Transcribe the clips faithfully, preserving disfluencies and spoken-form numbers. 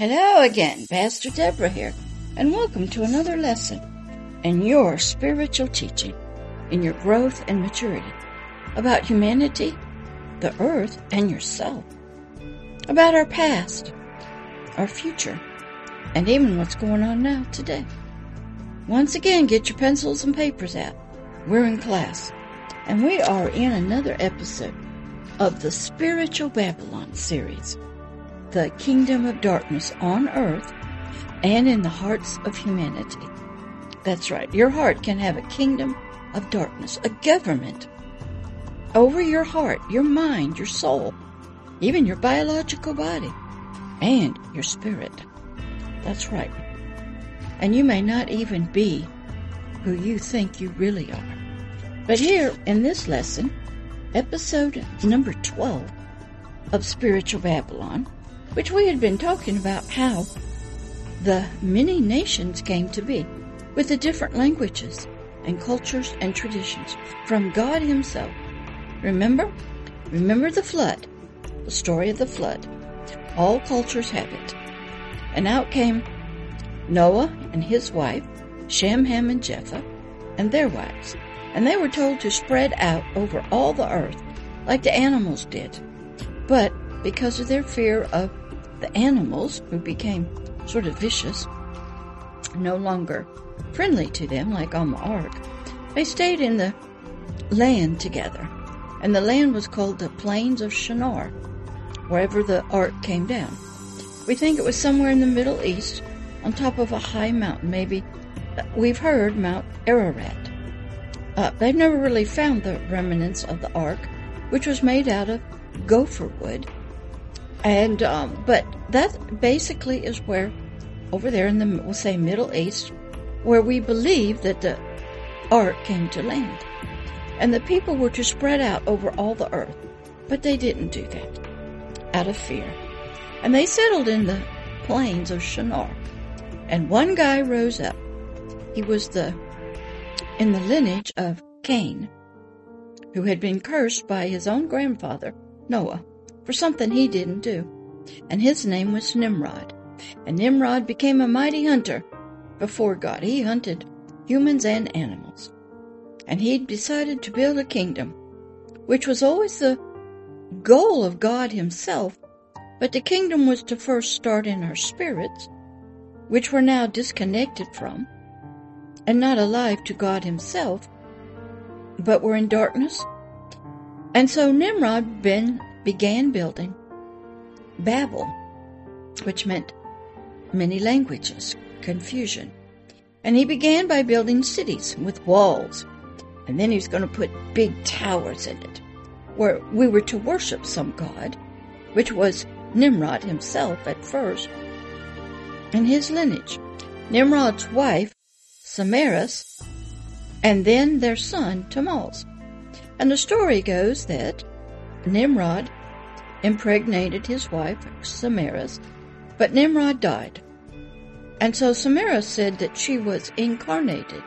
Hello again, Pastor Deborah here, and welcome to another lesson in your spiritual teaching, in your growth and maturity, about humanity, the earth, and yourself, about our past, our future, and even what's going on now today. Once again, get your pencils and papers out. We're in class, and we are in another episode of the Spiritual Babylon series, the kingdom of darkness on earth and in the hearts of humanity. That's right, your heart can have a kingdom of darkness, a government over your heart, your mind, your soul, even your biological body, and your spirit. That's right. And you may not even be who you think you really are. But here in this lesson, episode number twelve of Spiritual Babylon, which we had been talking about how the many nations came to be with the different languages and cultures and traditions from God himself. Remember? Remember the flood, the story of the flood. All cultures have it. And out came Noah and his wife, Shem, Ham, and Japheth, and their wives. And they were told to spread out over all the earth like the animals did. But because of their fear of the animals, who became sort of vicious, no longer friendly to them like on the ark, they stayed in the land together. And the land was called the Plains of Shinar, wherever the ark came down. We think it was somewhere in the Middle East, on top of a high mountain. Maybe we've heard Mount Ararat. Uh, they've never really found the remnants of the ark, which was made out of gopher wood. And, um, but that basically is where, over there in the, we'll say Middle East, where we believe that the ark came to land. And the people were to spread out over all the earth. But they didn't do that, out of fear. And they settled in the plains of Shinar. And one guy rose up. He was the, in the lineage of Cain, who had been cursed by his own grandfather, Noah, for something he didn't do. And his name was Nimrod. And Nimrod became a mighty hunter before God. He hunted humans and animals. And he decided to build a kingdom, which was always the goal of God himself. But the kingdom was to first start in our spirits, which were now disconnected from and not alive to God himself, but were in darkness. And so Nimrod ben, began building Babel, which meant many languages, confusion. And he began by building cities with walls. And then he was going to put big towers in it, where we were to worship some god, which was Nimrod himself at first, and his lineage. Nimrod's wife, Samaras, and then their son, Tammuz. And the story goes that Nimrod impregnated his wife, Samaras, but Nimrod died. And so Samaras said that she was incarnated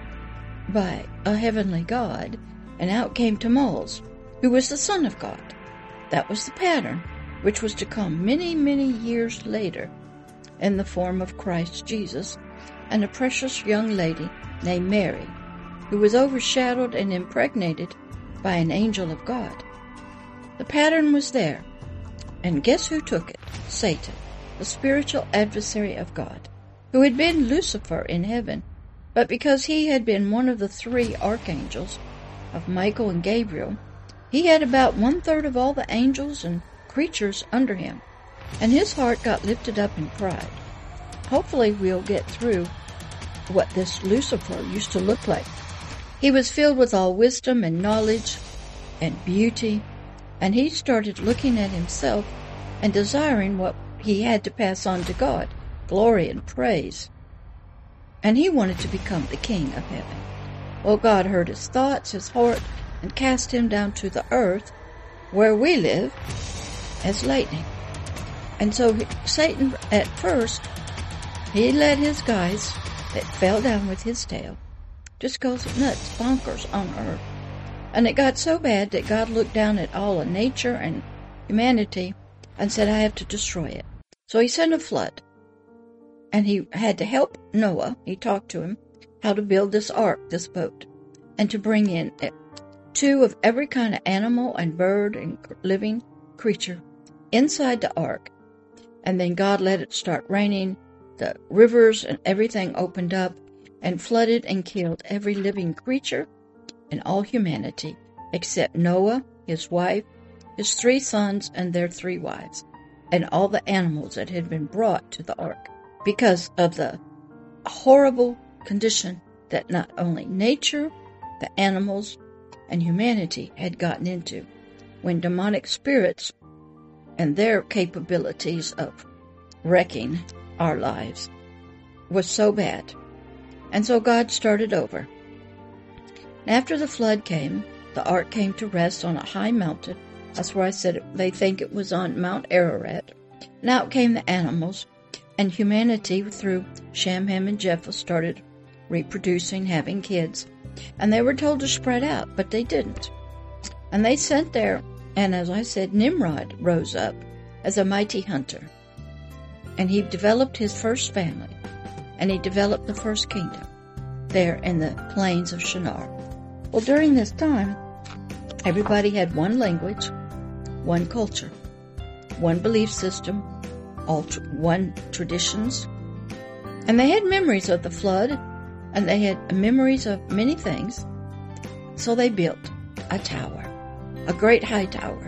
by a heavenly god, and out came Tammuz, who was the son of God. That was the pattern, which was to come many, many years later in the form of Christ Jesus and a precious young lady named Mary, who was overshadowed and impregnated by an angel of God. The pattern was there, and guess who took it? Satan, the spiritual adversary of God, who had been Lucifer in heaven, but because he had been one of the three archangels of Michael and Gabriel, he had about one-third of all the angels and creatures under him, and his heart got lifted up in pride. Hopefully we'll get through what this Lucifer used to look like. He was filled with all wisdom and knowledge and beauty, and he started looking at himself and desiring what he had to pass on to God, glory and praise. And he wanted to become the king of heaven. Well, God heard his thoughts, his heart, and cast him down to the earth, where we live, as lightning. And so Satan, at first, he let his guys that fell down with his tail just goes nuts, bonkers on earth. And it got so bad that God looked down at all of nature and humanity and said, I have to destroy it. So he sent a flood. And he had to help Noah. He talked to him how to build this ark, this boat, and to bring in two of every kind of animal and bird and living creature inside the ark. And then God let it start raining. The rivers and everything opened up and flooded and killed every living creature and all humanity except Noah, his wife, his three sons, and their three wives, and all the animals that had been brought to the ark, because of the horrible condition that not only nature, the animals, and humanity had gotten into when demonic spirits and their capabilities of wrecking our lives was so bad. And so God started over. After the flood came, the ark came to rest on a high mountain. That's where I said it, they think it was on Mount Ararat. And out came the animals, and humanity through Shem, Ham, and Japheth started reproducing, having kids. And they were told to spread out, but they didn't. And they sent there, and as I said, Nimrod rose up as a mighty hunter. And he developed his first family, and he developed the first kingdom there in the plains of Shinar. Well, during this time, everybody had one language, one culture, one belief system, all tr- one traditions, and they had memories of the flood, and they had memories of many things. So they built a tower, a great high tower,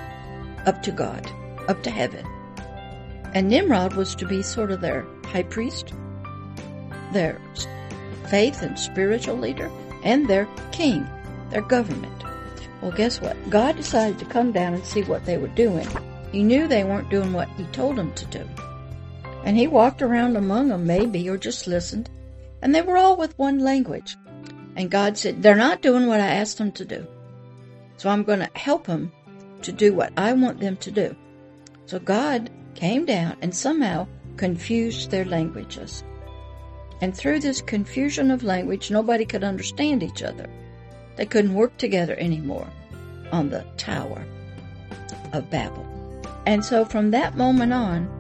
up to God, up to heaven. And Nimrod was to be sort of their high priest, their faith and spiritual leader, and their king, their government. Well, guess what? God decided to come down and see what they were doing. He knew they weren't doing what he told them to do. And he walked around among them, maybe, or just listened. And they were all with one language. And God said, they're not doing what I asked them to do. So I'm going to help them to do what I want them to do. So God came down and somehow confused their languages. And through this confusion of language, nobody could understand each other. They couldn't work together anymore on the Tower of Babel. And so from that moment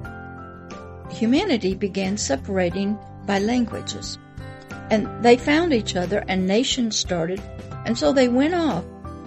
on, humanity began separating by languages. And they found each other, and nations started. And so they went off,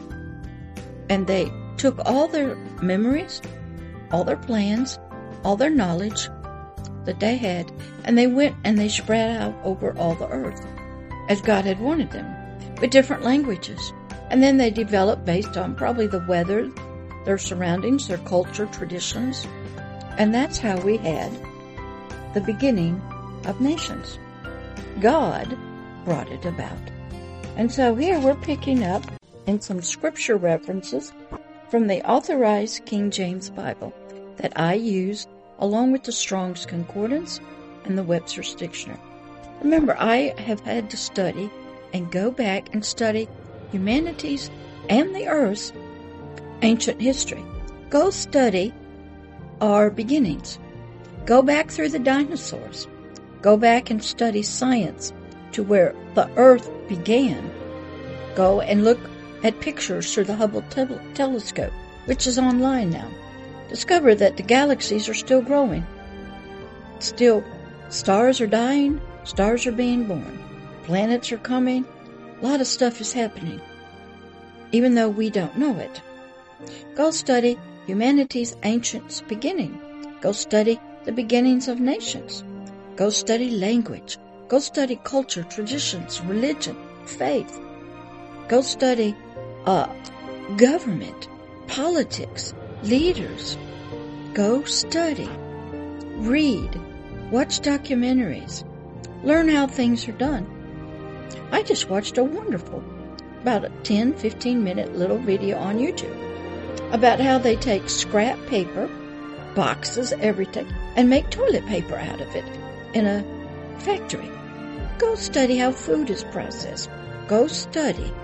and they took all their memories, all their plans, all their knowledge that they had, and they went and they spread out over all the earth as God had wanted them, with different languages. And then they developed based on probably the weather, their surroundings, their culture, traditions. And that's how we had the beginning of nations. God brought it about. And so here we're picking up in some scripture references from the Authorized King James Bible that I use along with the Strong's Concordance and the Webster's Dictionary. Remember, I have had to study and go back and study humanity's and the earth's ancient history. Go study our beginnings. Go back through the dinosaurs. Go back and study science to where the earth began. Go and look at pictures through the Hubble te- telescope, which is online now. Discover that the galaxies are still growing. Still, stars are dying, stars are being born, planets are coming, a lot of stuff is happening, even though we don't know it. Go study humanity's ancient beginning. Go study the beginnings of nations. Go study language. Go study culture, traditions, religion, faith. Go study uh, government, politics, leaders. Go study, read, watch documentaries, learn how things are done. I just watched a wonderful, about a ten, fifteen minute little video on YouTube about how they take scrap paper, boxes, everything, and make toilet paper out of it in a factory. Go study how food is processed. Go study.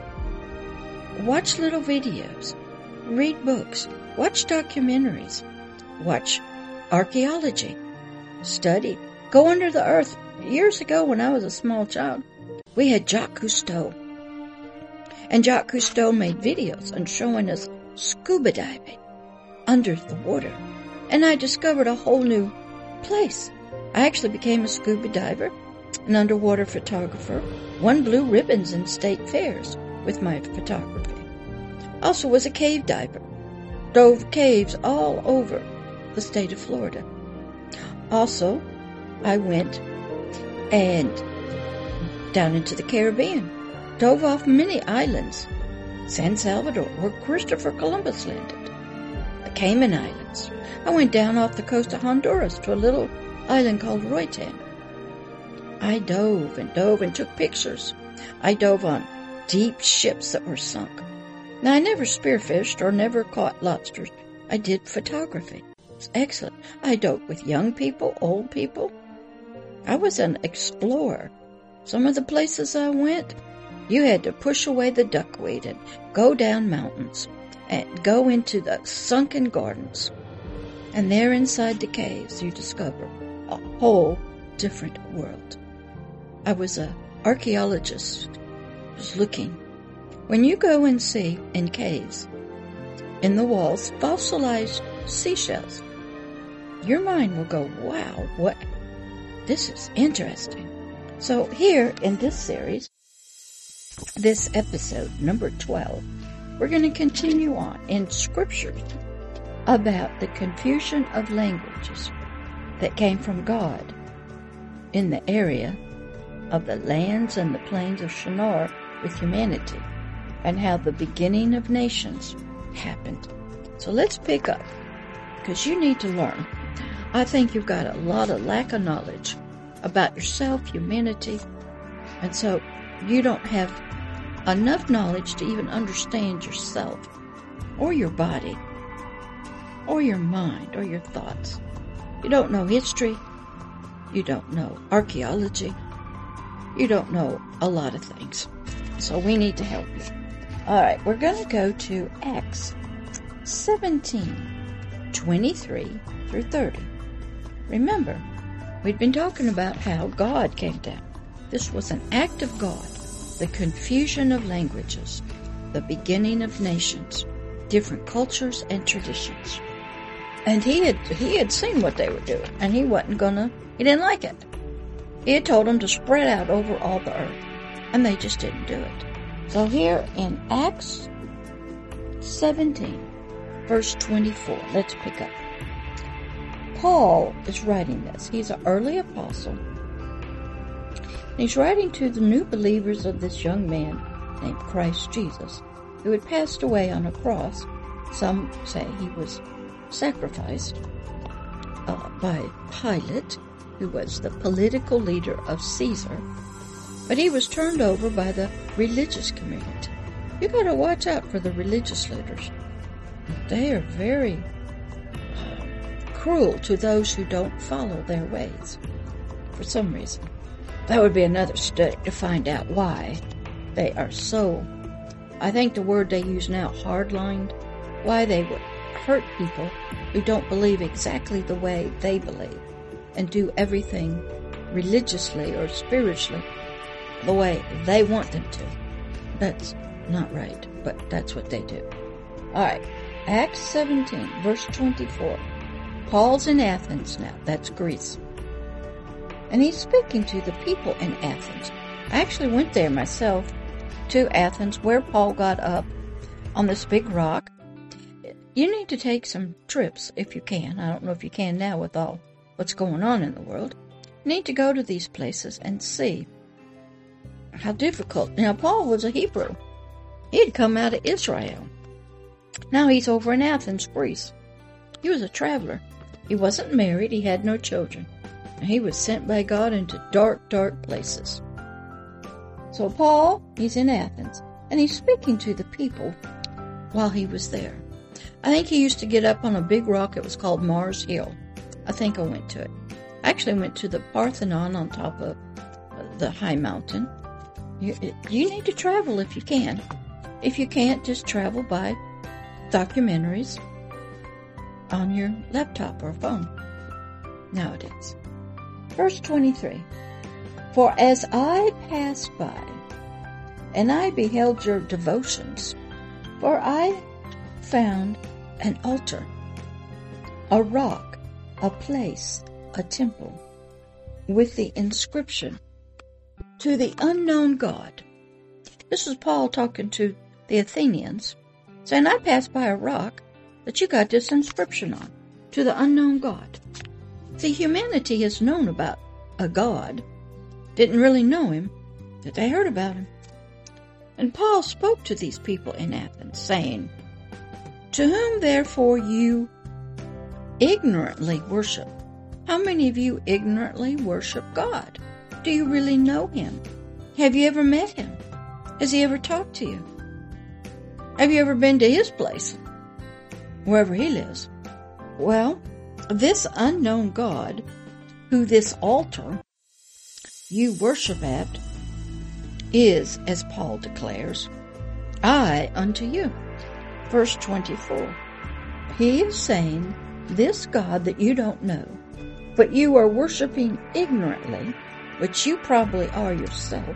Watch little videos. Read books. Watch documentaries. Watch archaeology. Study. Go under the earth. Years ago, when I was a small child, we had Jacques Cousteau. And Jacques Cousteau made videos and showing us scuba diving under the water. And I discovered a whole new place. I actually became a scuba diver, an underwater photographer, won blue ribbons in state fairs with my photography. Also was a cave diver, dove caves all over the state of Florida. Also, I went and down into the Caribbean, dove off many islands, San Salvador, where Christopher Columbus landed, the Cayman Islands. I went down off the coast of Honduras to a little island called Roatan. I dove and dove and took pictures. I dove on deep ships that were sunk. Now, I never spearfished or never caught lobsters. I did photography. It's excellent. I dove with young people, old people. I was an explorer. Some of the places I went, you had to push away the duckweed and go down mountains and go into the sunken gardens. And there inside the caves, you discover a whole different world. I was an archaeologist, was looking. When you go and see in caves, in the walls, fossilized seashells, your mind will go, wow, what? This is interesting. So here in this series, this episode, number twelve, we're going to continue on in scriptures about the confusion of languages that came from God in the area of the lands and the plains of Shinar with humanity, and how the beginning of nations happened. So let's pick up, because you need to learn. I think you've got a lot of lack of knowledge about yourself, humanity, and so you don't have enough knowledge to even understand yourself or your body or your mind or your thoughts. You don't know history. You don't know archaeology. You don't know a lot of things. So we need to help you. All right, we're going to go to Acts seventeen, twenty-three through thirty. Remember, we'd been talking about how God came down. This was an act of God, the confusion of languages, the beginning of nations, different cultures and traditions. And he had he had seen what they were doing, and he wasn't gonna, he didn't like it. He had told them to spread out over all the earth, and they just didn't do it. So here in Acts seventeen, verse twenty-four, let's pick up. Paul is writing this. He's an early apostle. He's writing to the new believers of this young man named Christ Jesus, who had passed away on a cross. Some say he was sacrificed uh, by Pilate, who was the political leader of Caesar, but he was turned over by the religious community. You got to watch out for the religious leaders. They are very cruel to those who don't follow their ways for some reason. That would be another study to find out why they are so, I think the word they use now, hard-lined, why they would hurt people who don't believe exactly the way they believe and do everything religiously or spiritually the way they want them to. That's not right, but that's what they do. All right, Acts seventeen, verse twenty-four. Paul's in Athens now. That's Greece. And he's speaking to the people in Athens. I actually went there myself to Athens, where Paul got up on this big rock. You need to take some trips if you can. I don't know if you can now with all what's going on in the world. You need to go to these places and see how difficult. Now, Paul was a Hebrew. He had come out of Israel. Now he's over in Athens, Greece. He was a traveler. He wasn't married. He had no children. And he was sent by God into dark, dark places. So Paul, he's in Athens, and he's speaking to the people while he was there. I think he used to get up on a big rock. It was called Mars Hill. I think I went to it. I actually went to the Parthenon on top of the high mountain. You, you need to travel if you can. If you can't, just travel by documentaries on your laptop or phone nowadays. Verse twenty-three. For as I passed by, and I beheld your devotions, for I found an altar, a rock, a place a temple with the inscription, "To the unknown God." This is Paul talking to the Athenians, saying, I passed by a rock that you got this inscription on, "To the unknown God." See, humanity has known about a God, didn't really know him, but they heard about him. And Paul spoke to these people in Athens, saying, "To whom therefore you ignorantly worship." How many of you ignorantly worship God? Do you really know him? Have you ever met him? Has he ever talked to you? Have you ever been to his place, wherever he lives? Well, this unknown God, who this altar you worship at, is, as Paul declares, I unto you. Verse twenty-four. He is saying, this God that you don't know, but you are worshiping ignorantly, which you probably are yourself,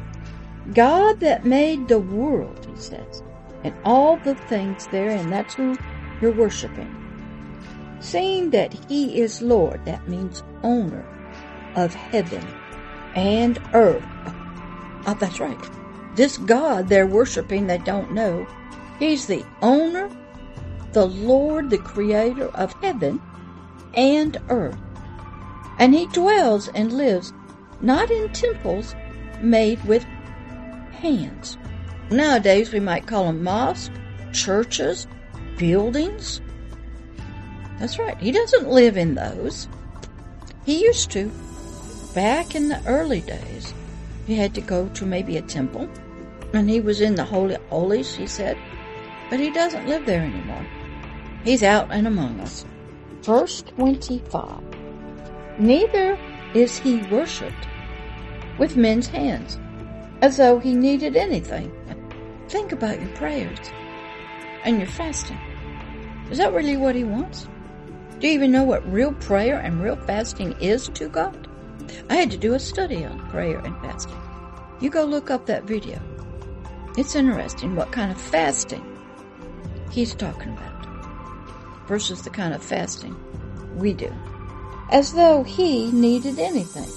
God that made the world, he says, and all the things therein, that's who you're worshiping. Seeing that he is Lord, that means owner of heaven and earth. Oh, that's right. This God they're worshiping, they don't know, he's the owner, the Lord, the creator of heaven and earth. And he dwells and lives not in temples made with hands. Nowadays we might call them mosques, churches, buildings. That's right. He doesn't live in those. He used to. Back in the early days, you had to go to maybe a temple, and he was in the Holy of Holies, he said, but he doesn't live there anymore. He's out and among us. Verse twenty-five. Neither is he worshipped with men's hands, as though he needed anything. Think about your prayers and your fasting. Is that really what he wants? Do you even know what real prayer and real fasting is to God? I had to do a study on prayer and fasting. You go look up that video. It's interesting what kind of fasting he's talking about versus the kind of fasting we do. As though he needed anything,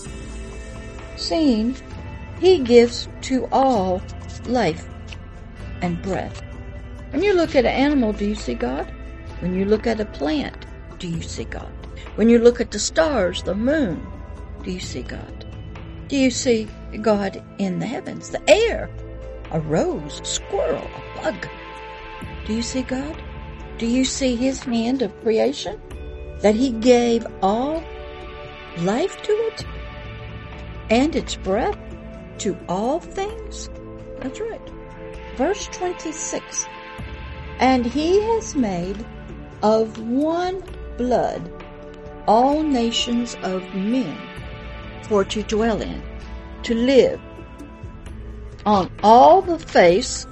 seeing he gives to all life and breath. When you look at an animal, do you see God? When you look at a plant, do you see God? When you look at the stars, the moon, do you see God? Do you see God in the heavens, the air, a rose, a squirrel, a bug? Do you see God? Do you see his hand of creation? That he gave all life to it and its breath to all things? That's right. Verse twenty-six. And he has made of one blood all nations of men for to dwell in, to live on all the face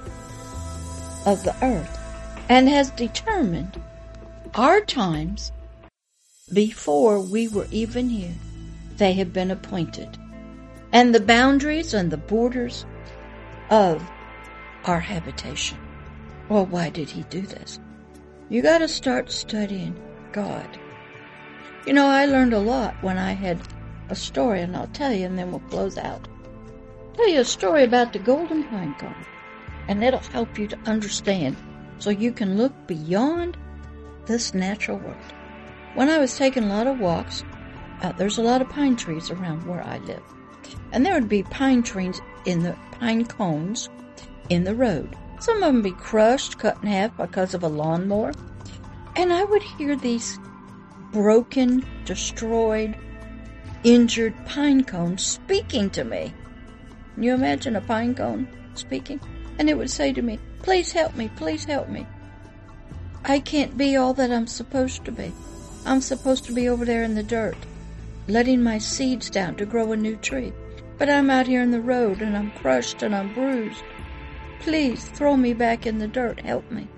of the earth, and has determined our times before we were even here. They have been appointed, and the boundaries and the borders of our habitation. Well, why did he do this? You got to start studying God. You know, I learned a lot when I had a story, and I'll tell you, and then we'll close out. I'll tell you a story about the golden pine cone, and it'll help you to understand so you can look beyond this natural world. When I was taking a lot of walks, uh, there's a lot of pine trees around where I live, and there would be pine trees in the pine cones in the road. Some of them be crushed, cut in half because of a lawnmower, and I would hear these broken, destroyed, injured pine cones speaking to me. Can you imagine a pine cone speaking? And it would say to me, please help me, please help me. I can't be all that I'm supposed to be. I'm supposed to be over there in the dirt, letting my seeds down to grow a new tree. But I'm out here in the road, and I'm crushed and I'm bruised. Please throw me back in the dirt, help me.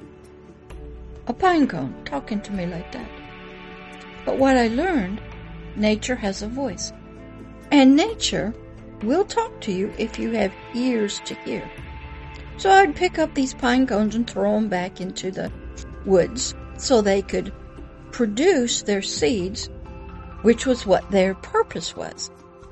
A pine cone talking to me like that. But what I learned, nature has a voice. And nature will talk to you if you have ears to hear. So I'd pick up these pine cones and throw them back into the woods so they could produce their seeds which was what their purpose was.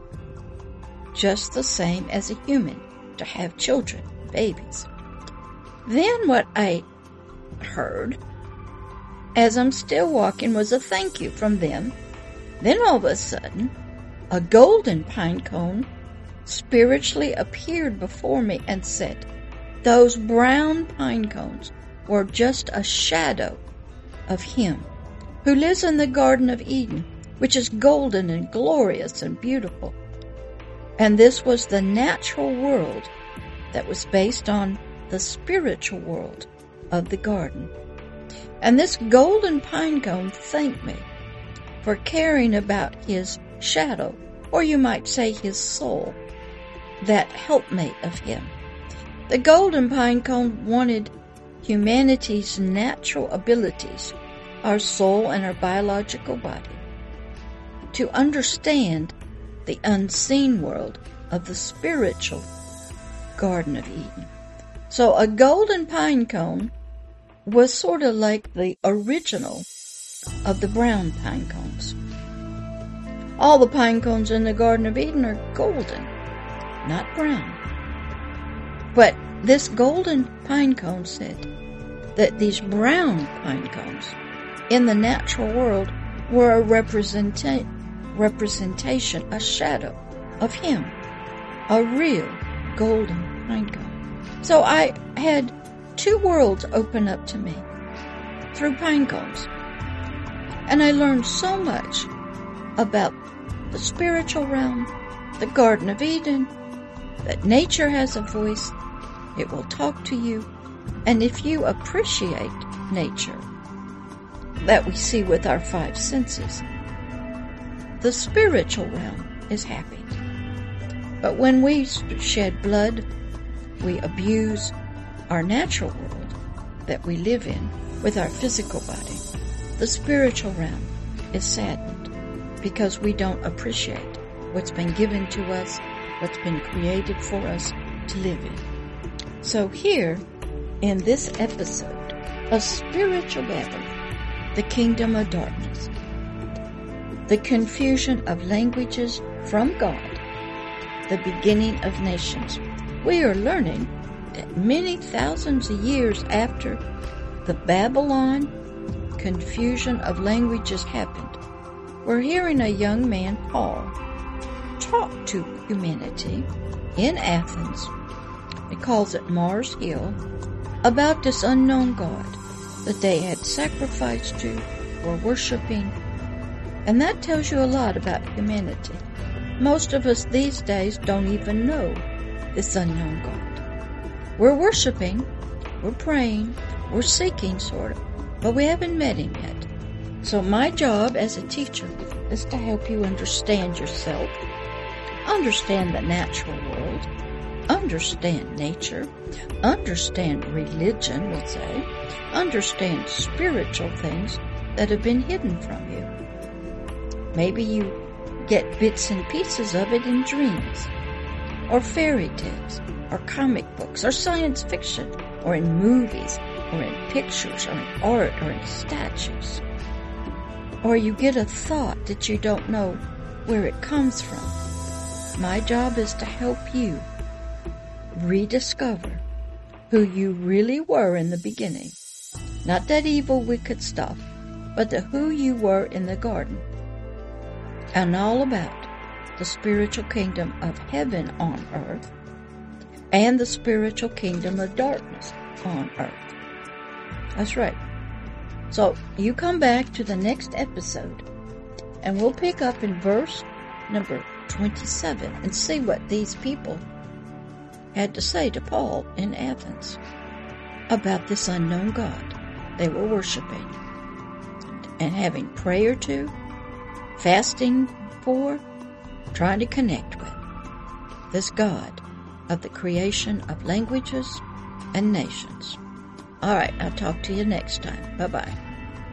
Just the same as a human, to have children, babies. Then what I heard, as I'm still walking, was a thank you from them. Then all of a sudden, a golden pine cone spiritually appeared before me and said, those brown pine cones were just a shadow of Him who lives in the Garden of Eden, which is golden and glorious and beautiful. And this was the natural world that was based on the spiritual world of the garden. And this golden pine cone thanked me for caring about His shadow, or you might say His soul, that helpmate of Him. The golden pine cone wanted humanity's natural abilities, our soul and our biological body, to understand the unseen world of the spiritual Garden of Eden. So a golden pine cone was sort of like the original of the brown pine cones. All the pine cones in the Garden of Eden are golden, not brown. But this golden pine cone said that these brown pine cones in the natural world were a representa- representation, a shadow of Him, a real golden pine cone. So I had two worlds open up to me through pine cones. And I learned so much about the spiritual realm, the Garden of Eden, that nature has a voice, it will talk to you, and if you appreciate nature that we see with our five senses, the spiritual realm is happy. But when we shed blood, we abuse our natural world that we live in with our physical body. The spiritual realm is saddened because we don't appreciate what's been given to us, what's been created for us to live in. So here, in this episode of Spiritual Babylon, the Kingdom of Darkness, the confusion of languages from God, the beginning of nations, we are learning that many thousands of years after the Babylon confusion of languages happened, we're hearing a young man, Paul, talk to humanity in Athens. He calls it Mars Hill, about this unknown God that they had sacrificed to, were worshiping. And that tells you a lot about humanity. Most of us these days don't even know this unknown God. We're worshiping, we're praying, we're seeking, sort of, but we haven't met Him yet. So my job as a teacher is to help you understand yourself, understand the natural world, understand nature, understand religion, we'll say, understand spiritual things that have been hidden from you. Maybe you get bits and pieces of it in dreams, or fairy tales, or comic books, or science fiction, or in movies, or in pictures, or in art, or in statues. Or you get a thought that you don't know where it comes from. My job is to help you rediscover who you really were in the beginning. Not that evil, wicked stuff, but the who you were in the garden. And all about the spiritual kingdom of heaven on earth and the spiritual kingdom of darkness on earth. That's right. So you come back to the next episode and we'll pick up in verse number twenty-seven and see what these people had to say to Paul in Athens about this unknown God they were worshiping and having prayer to, fasting for, trying to connect with this God of the creation of languages and nations. All right, I'll talk to you next time. Bye-bye.